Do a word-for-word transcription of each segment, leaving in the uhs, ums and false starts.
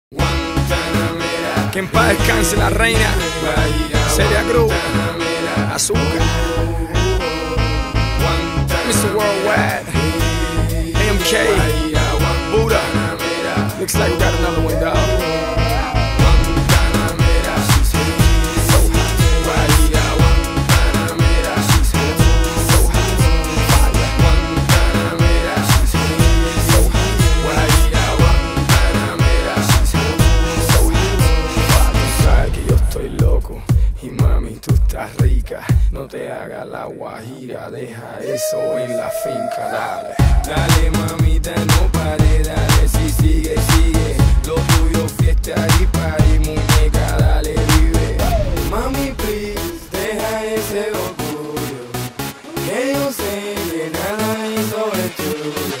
Que en paz descanse la reina Celia Cruz, Azúcar, mister Worldwide, A M K, Buddha. Looks like we got another one, dog. Y mami, tú estás rica, no te hagas la guajira, deja eso en la finca, dale. Dale mamita, no pare, dale, si sigue, sigue, lo tuyo fiesta y party, muñeca, dale, vive. Mami, please, deja ese orgullo, que yo sé que nada hizo es tuyo.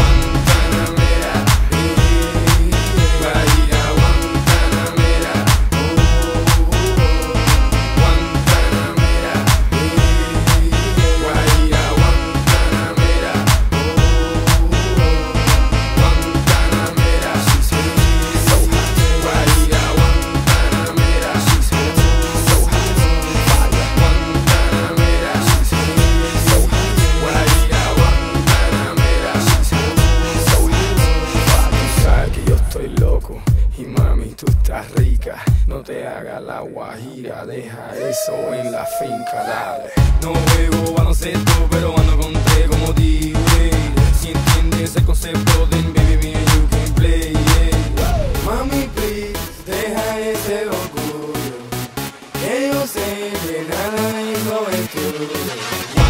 Y mami, tú estás rica, no te hagas la guajira, deja eso en la finca, dale. No juego baloncesto, pero ando con tres como D-Way. Si entiendes el concepto, then baby, me and you can play, yeah. Mami, please, deja ese orgullo, que yo sé que nada hizo es tuyo.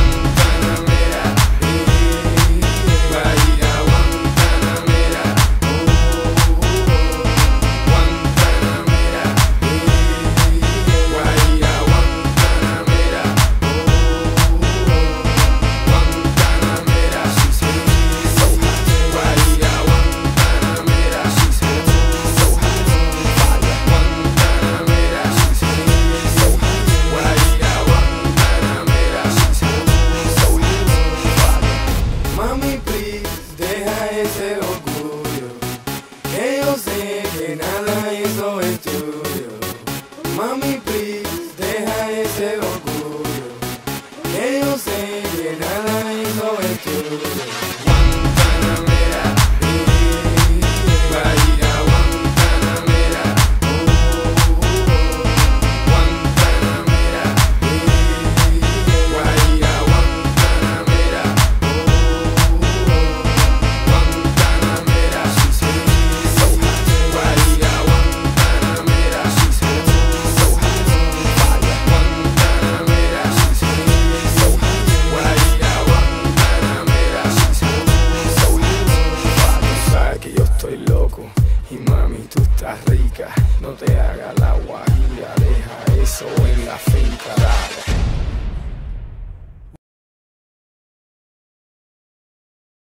Ese orgullo, que yo sé que nada hizo es tuyo. Mami, please, deja ese orgullo, que yo sé que nada hizo es tuyo. Y mami, tú estás rica, no te hagas la guajira, deja eso en la finca, dale.